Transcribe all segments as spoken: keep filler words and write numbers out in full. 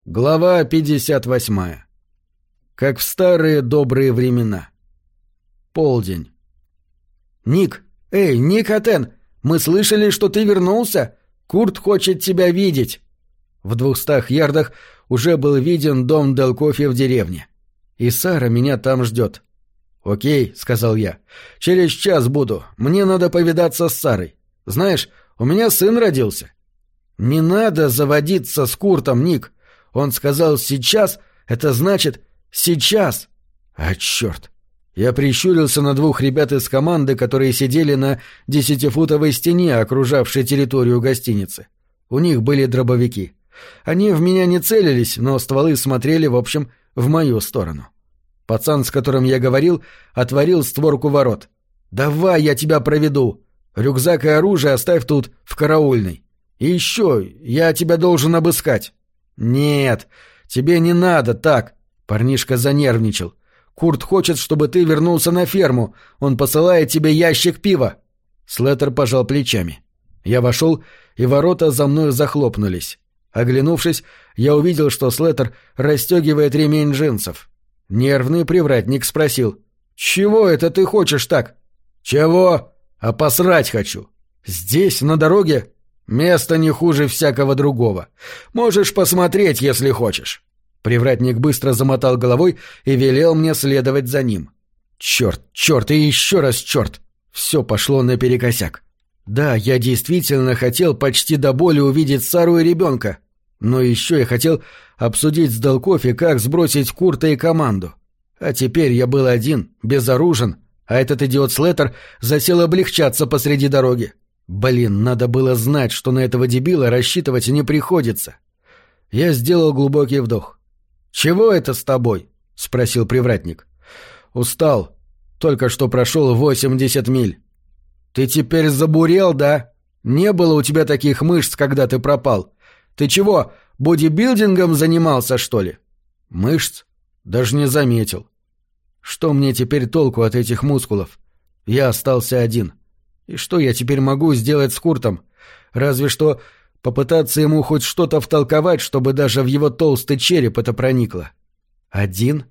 Глава пятьдесят восьмая. Как в старые добрые времена. Полдень. «Ник! Эй, Ник Атен! Мы слышали, что ты вернулся! Курт хочет тебя видеть!» В двухстах ярдах уже был виден дом Дел Кофе в деревне. И Сара меня там ждет. «Окей», — сказал я. «Через час буду. Мне надо повидаться с Сарой. Знаешь, у меня сын родился». «Не надо заводиться с Куртом, Ник. Он сказал «сейчас», это значит «сейчас». А черт! Я прищурился на двух ребят из команды, которые сидели на десятифутовой стене, окружавшей территорию гостиницы. У них были дробовики. Они в меня не целились, но стволы смотрели, в общем, в мою сторону. Пацан, с которым я говорил, отворил створку ворот. «Давай, я тебя проведу. Рюкзак и оружие оставь тут, в караульной. И еще, я тебя должен обыскать». «Нет, тебе не надо так», — парнишка занервничал. «Курт хочет, чтобы ты вернулся на ферму. Он посылает тебе ящик пива». Слеттер пожал плечами. Я вошел, и ворота за мной захлопнулись. Оглянувшись, я увидел, что Слеттер расстегивает ремень джинсов. Нервный привратник спросил: «Чего это ты хочешь так?» «Чего? А посрать хочу. Здесь, на дороге, место не хуже всякого другого. Можешь посмотреть, если хочешь». Привратник быстро замотал головой и велел мне следовать за ним. Черт, черт и еще раз черт. Все пошло наперекосяк. Да, я действительно хотел почти до боли увидеть Сару и ребенка. Но еще я хотел обсудить с Дел Кофе, как сбросить Курта и команду. А теперь я был один, безоружен, а этот идиот Слеттер засел облегчаться посреди дороги. Блин, надо было знать, что на этого дебила рассчитывать не приходится. Я сделал глубокий вдох. «Чего это с тобой?» — спросил привратник. «Устал. Только что прошел восемьдесят миль». «Ты теперь забурел, да? Не было у тебя таких мышц, когда ты пропал. Ты чего, бодибилдингом занимался, что ли?» «Мышц? Даже не заметил. Что мне теперь толку от этих мускулов? Я остался один. И что я теперь могу сделать с Куртом? Разве что попытаться ему хоть что-то втолковать, чтобы даже в его толстый череп это проникло. Один?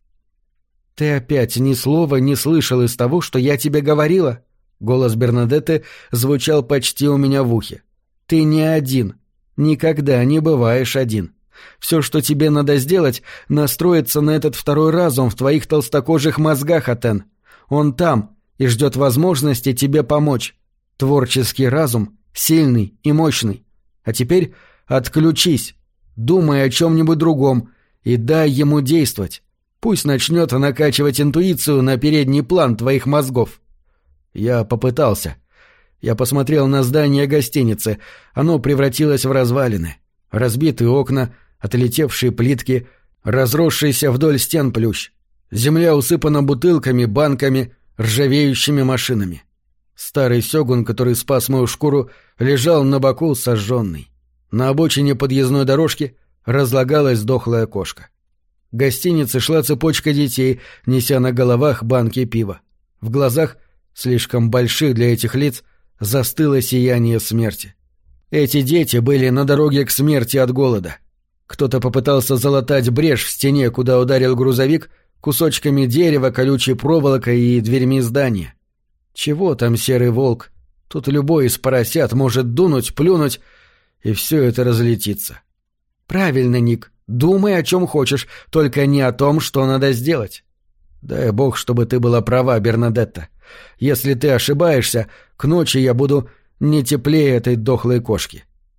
Ты опять ни слова не слышал из того, что я тебе говорила? Голос Бернадетты звучал почти у меня в ухе. Ты не один. Никогда не бываешь один. Все, что тебе надо сделать, настроиться на этот второй разум в твоих толстокожих мозгах, Атен. Он там и ждет возможности тебе помочь. Творческий разум, сильный и мощный. А теперь отключись, думай о чем-нибудь другом и дай ему действовать. Пусть начнет накачивать интуицию на передний план твоих мозгов. Я попытался. Я посмотрел на здание гостиницы. Оно превратилось в развалины. Разбитые окна, отлетевшие плитки, разросшийся вдоль стен плющ. Земля усыпана бутылками, банками, ржавеющими машинами. Старый сёгун, который спас мою шкуру, лежал на боку сожженный. На обочине подъездной дорожки разлагалась дохлая кошка. К гостинице шла цепочка детей, неся на головах банки пива. В глазах, слишком больших для этих лиц, застыло сияние смерти. Эти дети были на дороге к смерти от голода. Кто-то попытался залатать брешь в стене, куда ударил грузовик, кусочками дерева, колючей проволокой и дверьми здания. Чего там серый волк? Тут любой из поросят может дунуть, плюнуть, и все это разлетится. Правильно, Ник, думай о чем хочешь, только не о том, что надо сделать. Дай бог, чтобы ты была права, Бернадетта. Если ты ошибаешься, к ночи я буду не теплее этой дохлой кошки.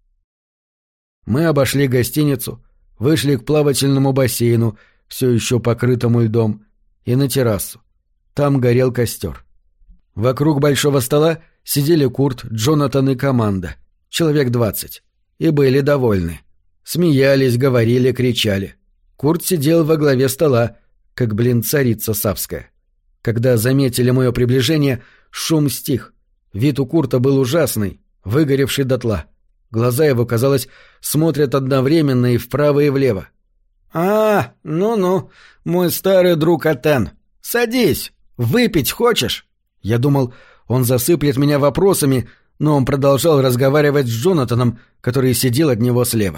Мы обошли гостиницу, вышли к плавательному бассейну, все еще покрытому льдом, и на террасу. Там горел костер. Вокруг большого стола сидели Курт, Джонатан и команда, человек двадцать, и были довольны. Смеялись, говорили, кричали. Курт сидел во главе стола, как, блин, царица савская. Когда заметили мое приближение, шум стих. Вид у Курта был ужасный, выгоревший дотла. Глаза его, казалось, смотрят одновременно и вправо, и влево. «А, ну-ну, мой старый друг Атен, садись, выпить хочешь?» Я думал, он засыплет меня вопросами, но он продолжал разговаривать с Джонатаном, который сидел от него слева.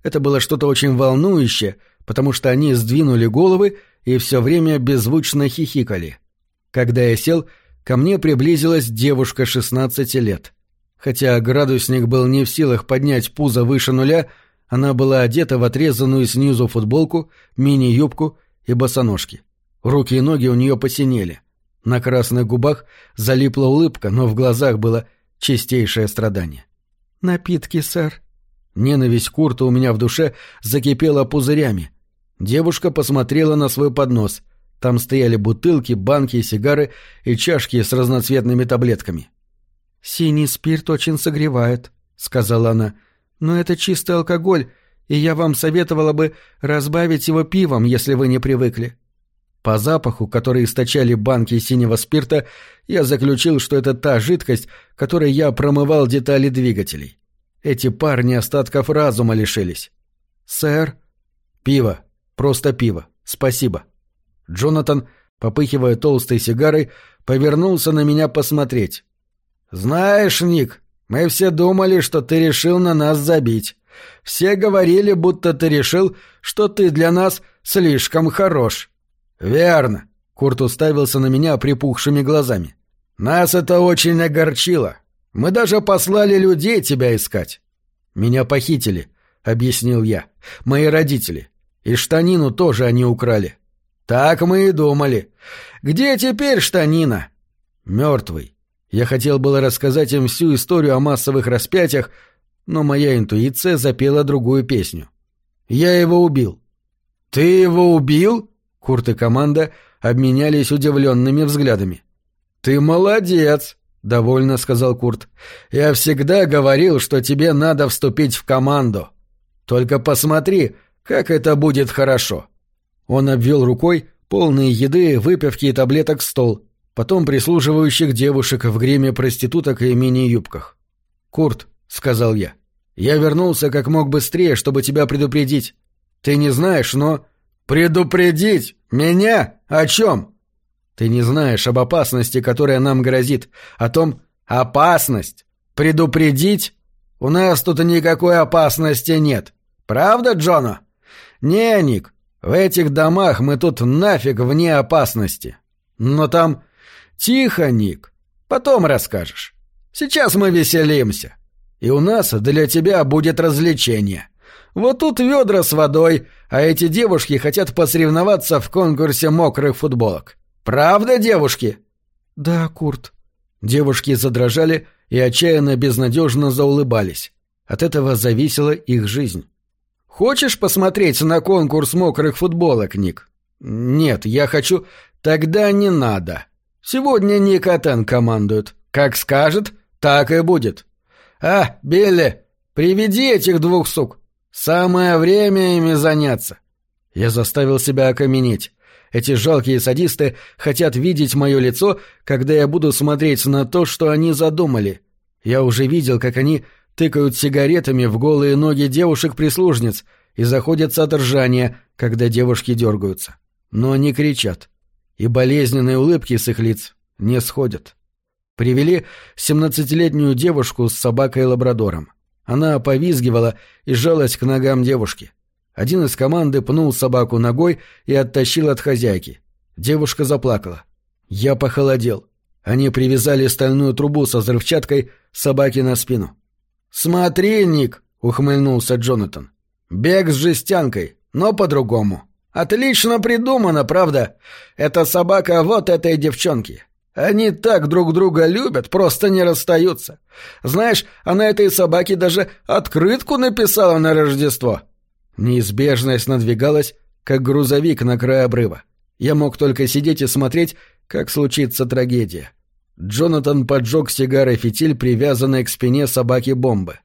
Это было что-то очень волнующее, потому что они сдвинули головы и все время беззвучно хихикали. Когда я сел, ко мне приблизилась девушка шестнадцати лет. Хотя градусник был не в силах поднять пузо выше нуля, она была одета в отрезанную снизу футболку, мини-юбку и босоножки. Руки и ноги у нее посинели. На красных губах залипла улыбка, но в глазах было чистейшее страдание. «Напитки, сэр». Ненависть Курта у меня в душе закипела пузырями. Девушка посмотрела на свой поднос. Там стояли бутылки, банки, сигары и чашки с разноцветными таблетками. «Синий спирт очень согревает», — сказала она. «Но это чистый алкоголь, и я вам советовала бы разбавить его пивом, если вы не привыкли». По запаху, который источали банки синего спирта, я заключил, что это та жидкость, которой я промывал детали двигателей. Эти парни остатков разума лишились. «Сэр?» «Пиво. Просто пиво. Спасибо». Джонатан, попыхивая толстой сигарой, повернулся на меня посмотреть. «Знаешь, Ник, мы все думали, что ты решил на нас забить. Все говорили, будто ты решил, что ты для нас слишком хорош». «Верно», — Курт уставился на меня припухшими глазами. «Нас это очень огорчило. Мы даже послали людей тебя искать». «Меня похитили», — объяснил я. «Мои родители. И штанину тоже они украли». «Так мы и думали. Где теперь штанина?» «Мертвый». Я хотел было рассказать им всю историю о массовых распятиях, но моя интуиция запела другую песню. «Я его убил». «Ты его убил?» Курт и команда обменялись удивленными взглядами. «Ты молодец», — довольно сказал Курт. «Я всегда говорил, что тебе надо вступить в команду. Только посмотри, как это будет хорошо». Он обвел рукой полные еды, выпивки и таблеток стол, потом прислуживающих девушек в гриме проституток и мини-юбках. «Курт», — сказал я, — «я вернулся как мог быстрее, чтобы тебя предупредить. Ты не знаешь, но...» «Предупредить? Меня? О чем?» «Ты не знаешь об опасности, которая нам грозит. О том... Опасность? Предупредить? У нас тут никакой опасности нет. Правда, Джона?» «Не, Ник, в этих домах мы тут нафиг вне опасности. Но там... Тихо, Ник. Потом расскажешь. Сейчас мы веселимся. И у нас для тебя будет развлечение. Вот тут ведра с водой, а эти девушки хотят посоревноваться в конкурсе мокрых футболок. Правда, девушки?» «Да, Курт». Девушки задрожали и отчаянно безнадежно заулыбались. От этого зависела их жизнь. «Хочешь посмотреть на конкурс мокрых футболок, Ник?» «Нет, я хочу...» «Тогда не надо. Сегодня Ник Атен командует. Как скажет, так и будет. А, Билли, приведи этих двух сук. Самое время ими заняться». Я заставил себя окаменеть. Эти жалкие садисты хотят видеть мое лицо, когда я буду смотреть на то, что они задумали. Я уже видел, как они тыкают сигаретами в голые ноги девушек-прислужниц и заходятся от ржания, когда девушки дергаются. Но они кричат. И болезненные улыбки с их лиц не сходят. Привели семнадцатилетнюю девушку с собакой-лабрадором. Она повизгивала и жалась к ногам девушки. Один из команды пнул собаку ногой и оттащил от хозяйки. Девушка заплакала. Я похолодел. Они привязали стальную трубу со взрывчаткой собаке на спину. «Смотри, Ник», — ухмыльнулся Джонатан. «Бег с жестянкой, но по-другому. Отлично придумано, правда? Это собака вот этой девчонки. Они так друг друга любят, просто не расстаются. Знаешь, она этой собаке даже открытку написала на Рождество». Неизбежность надвигалась, как грузовик на край обрыва. Я мог только сидеть и смотреть, как случится трагедия. Джонатан поджег сигарой фитиль, привязанной к спине собаки-бомбы.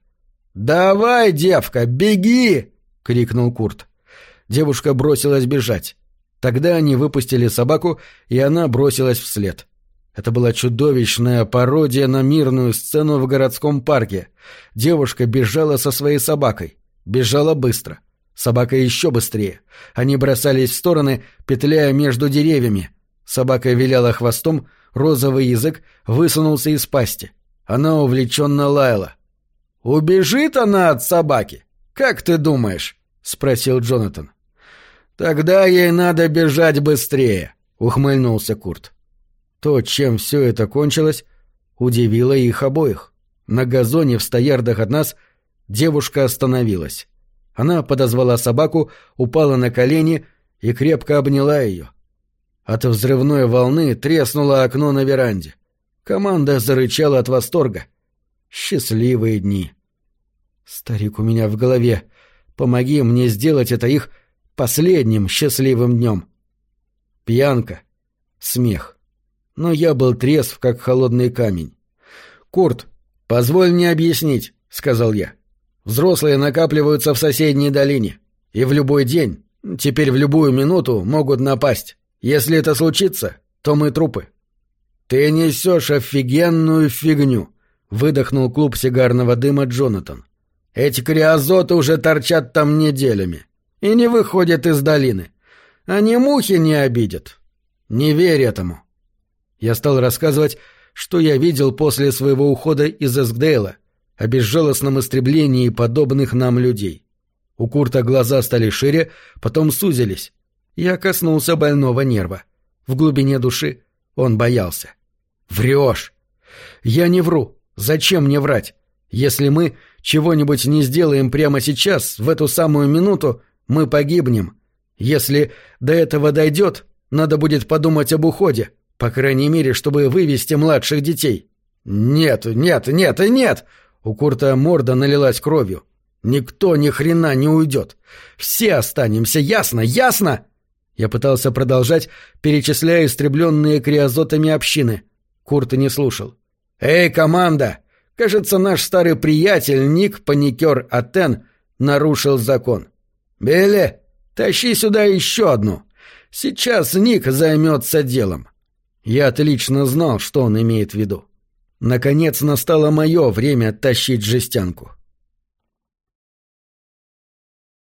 «Давай, девка, беги!» — крикнул Курт. Девушка бросилась бежать. Тогда они выпустили собаку, и она бросилась вслед. Это была чудовищная пародия на мирную сцену в городском парке. Девушка бежала со своей собакой. Бежала быстро. Собака еще быстрее. Они бросались в стороны, петляя между деревьями. Собака виляла хвостом, розовый язык высунулся из пасти. Она увлеченно лаяла. «Убежит она от собаки? Как ты думаешь?» — спросил Джонатан. «Тогда ей надо бежать быстрее», — ухмыльнулся Курт. То, чем все это кончилось, удивило их обоих. На газоне в ста ярдах от нас девушка остановилась. Она подозвала собаку, упала на колени и крепко обняла ее. От взрывной волны треснуло окно на веранде. Команда зарычала от восторга. Счастливые дни. Старик у меня в голове. Помоги мне сделать это их последним счастливым днем. Пьянка. Смех. Но я был трезв, как холодный камень. «Курт, позволь мне объяснить», — сказал я. «Взрослые накапливаются в соседней долине. И в любой день, теперь в любую минуту, могут напасть. Если это случится, то мы трупы». «Ты несешь офигенную фигню», — выдохнул клуб сигарного дыма Джонатан. «Эти криозоты уже торчат там неделями и не выходят из долины. Они мухи не обидят. Не верь этому». Я стал рассказывать, что я видел после своего ухода из Эскдейла, о безжалостном истреблении подобных нам людей. У Курта глаза стали шире, потом сузились. Я коснулся больного нерва. В глубине души он боялся. «Врешь!» «Я не вру. Зачем мне врать? Если мы чего-нибудь не сделаем прямо сейчас, в эту самую минуту, мы погибнем. Если до этого дойдет, надо будет подумать об уходе. По крайней мере, чтобы вывести младших детей». «Нет, нет, нет и нет!» У Курта морда налилась кровью. «Никто ни хрена не уйдет. Все останемся, ясно, ясно?» Я пытался продолжать, перечисляя истребленные криозотами общины. Курт не слушал. «Эй, команда! Кажется, наш старый приятель Ник Паникер Атен нарушил закон. Билли, тащи сюда еще одну. Сейчас Ник займется делом». Я отлично знал, что он имеет в виду. Наконец настало мое время тащить жестянку.